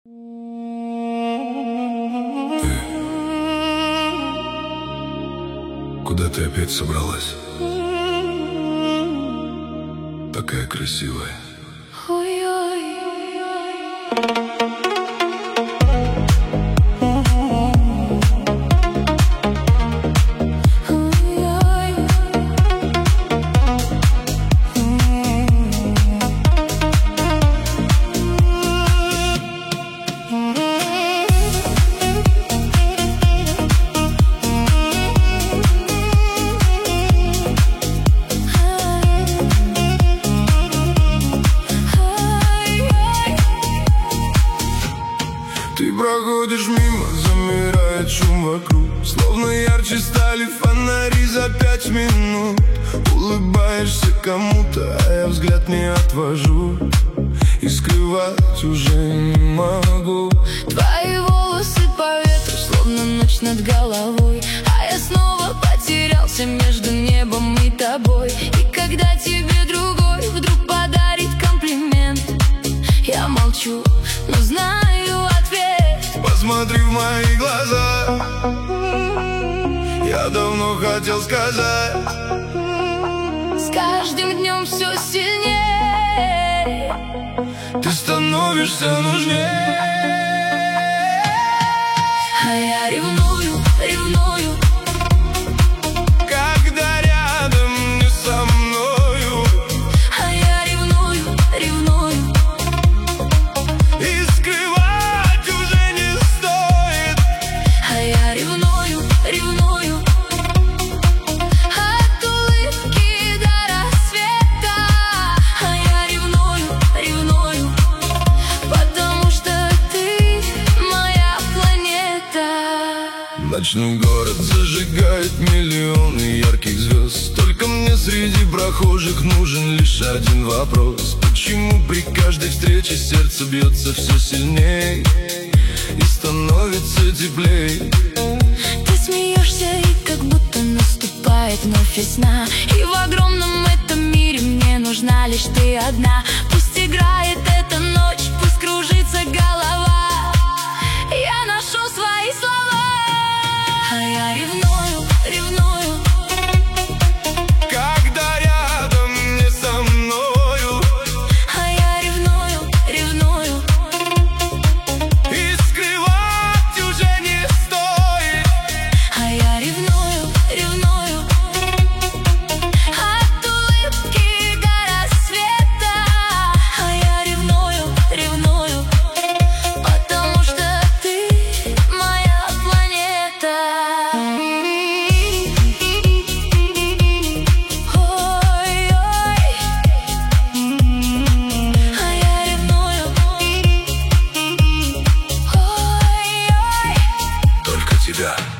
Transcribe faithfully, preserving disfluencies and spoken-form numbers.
Куда ты опять собралась? Такая красивая. Ты проходишь мимо, замирает шум вокруг, словно ярче стали фонари за пять минут. Улыбаешься кому-то, а я взгляд не отвожу, и скрывать уже не могу. Твои волосы по ветру, словно ночь над головой, а я снова потерялся между небом и тобой. И когда тебе другой вдруг подарит комплимент, я молчу, но знаю ответ. Посмотри в мои глаза, я давно хотел сказать. С каждым днем все сильнее ты становишься нужнее. А я ревную, ревную, когда рядом не со мною. а я ревную, ревную, и скрывать уже не стоит. а я ревную, ревную, от улыбки до рассвета. А я ревную, ревную, потому что ты моя планета. Ночной город зажигает миллионы ярких звезд. Только мне среди прохожих нужен лишь один вопрос: почему при каждой встрече сердце бьется все сильнее и становится теплей? Ты смеешься, и как будто наступает вновь весна, и в огромном этом мире мне нужна лишь ты одна. Пусть играет эта ночь, пусть кружится голова, я ношу свои слова. А я ревную, ревную, Когда рядом не со мною. а я ревную, ревную, И скрывать уже не стоит. а я ревную, ревную, от улыбки до рассвета. А я ревную, ревную, потому что ты моя планета. Ой-ой, а я ревную, ой-ой. Только тебя.